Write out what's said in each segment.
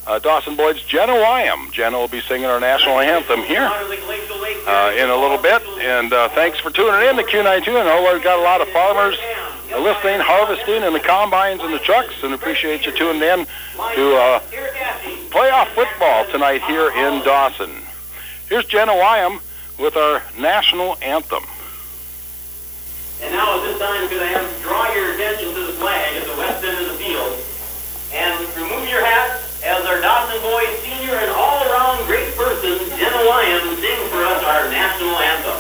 Dawson Boyd's Jenna Wyam. Jenna will be singing our national anthem here in a little bit. And thanks for tuning in to Q92. I know we've got a lot of farmers listening, harvesting, and the combines and the trucks, and appreciate you tuning in to playoff football tonight here in Dawson. Here's Jenna Wyam with our national anthem. And now at this time, could I have you draw your attention to the flag at the west end of the field, and remove your hats as our Dawson Boys senior and all-around great person, Jenna Wyam, sings for us our national anthem.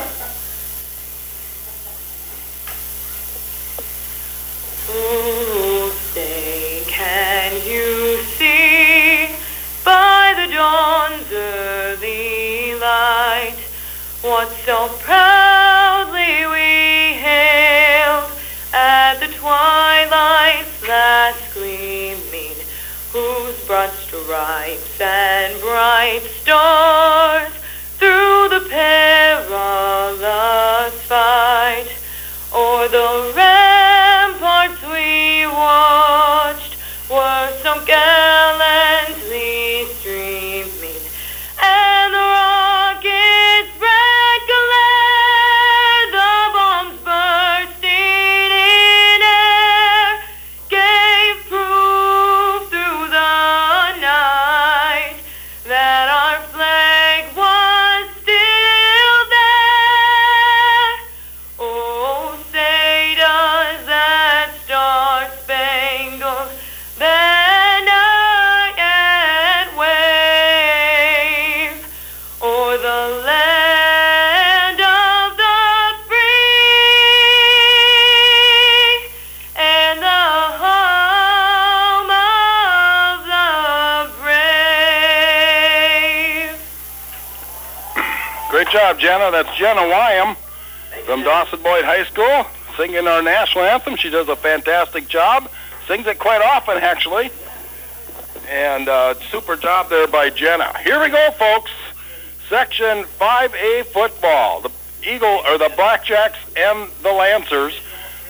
Oh, say, can you see by the dawn's early light what so proudly we hailed at the twilight's last gleaming, whose broad stripes and bright stars through the perilous fight o'er the ramparts we watched were so gallantly streaming, and the rockets red glare, the bombs bursting in air, gave proof through the night that our flag was still there. Oh, say does that star-spangled banner yet wave o'er the land of the free and the home of the brave. Great job, Jenna. That's Jenna Wyam from Dawson Boyd High School, singing our national anthem. She does a fantastic job. Sings it quite often, actually. And super job there by Jenna. Here we go, folks. Section 5A football. The Blackjacks and the Lancers